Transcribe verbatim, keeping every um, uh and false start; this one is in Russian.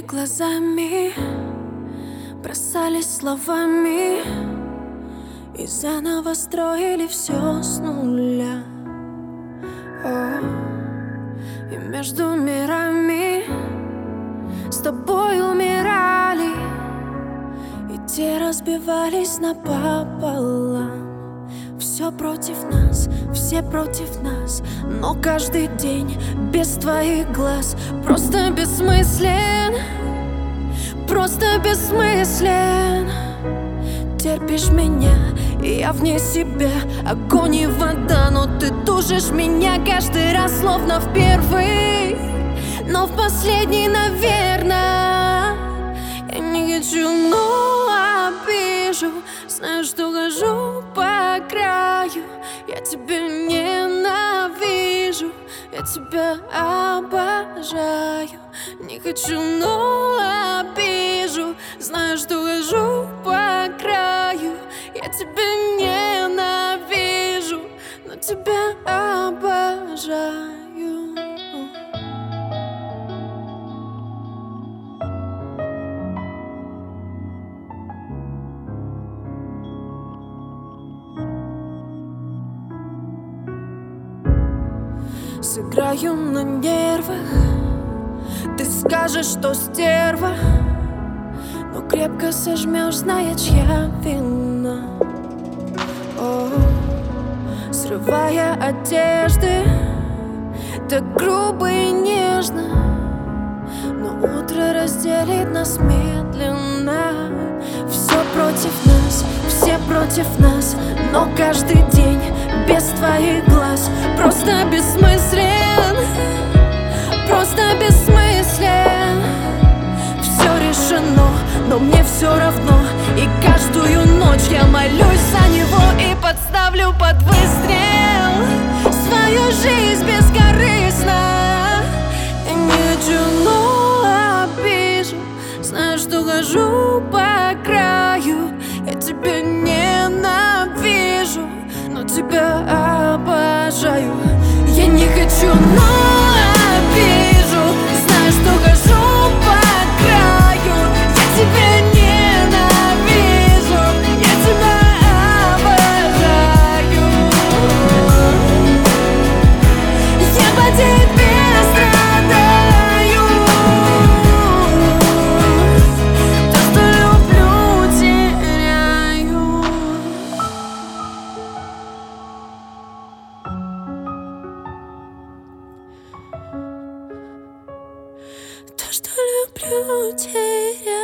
глазами, бросались словами и заново строили все с нуля. О, и между мирами с тобой умирали, и те разбивались напополам. Все против нас, все против нас, но каждый день без твоих глаз просто бессмыслен, просто бессмыслен. Терпишь меня, и я вне себя, огонь и вода, но ты тушишь меня каждый раз, словно в первый, но в последний, наверное. Я не хочу, но обижу, знаю, что хожу по краю. Я тебя ненавижу, я тебя обожаю. Не хочу, но обижу, знаю, что хожу по краю. Я тебя ненавижу, но тебя обожаю. Сыграю на нервах, ты скажешь, что стерва, но крепко сожмешь, зная, чья вина. О, срывая одежды, так грубо и нежно, но утро разделит нас медленно. Все против нас, все против нас, но каждый день без твоих глаз просто бессмыслен, просто бессмыслен. Все решено, но мне все равно, и каждую ночь я молюсь за него и подставлю под выстрел свою жизнь бескорыстно. Я не хочу, но обижу, знаю, что хожу по краю. Я тебя ненавижу, но тебя обожаю. Я не хочу, но обижу, знаю, что хожу по краю. Я тебя ненавижу, я тебя обожаю. Я по тебе страдаю, то, что люблю, теряю. То, что люблю, теряю.